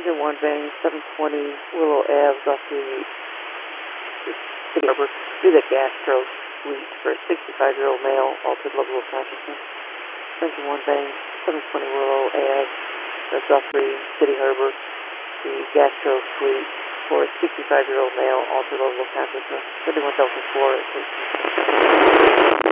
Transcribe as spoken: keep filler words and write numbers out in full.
Engine one Bang, seven twenty Willow Ave, Guthrie, City Harbor. Do the gastro suite for a sixty-five-year-old male, altered level of consciousness. Engine one Bang, seven twenty Willow Ave, Guthrie, City Harbor. The gastro suite for a sixty-five-year-old male, altered level of consciousness. thirty-one Delta four.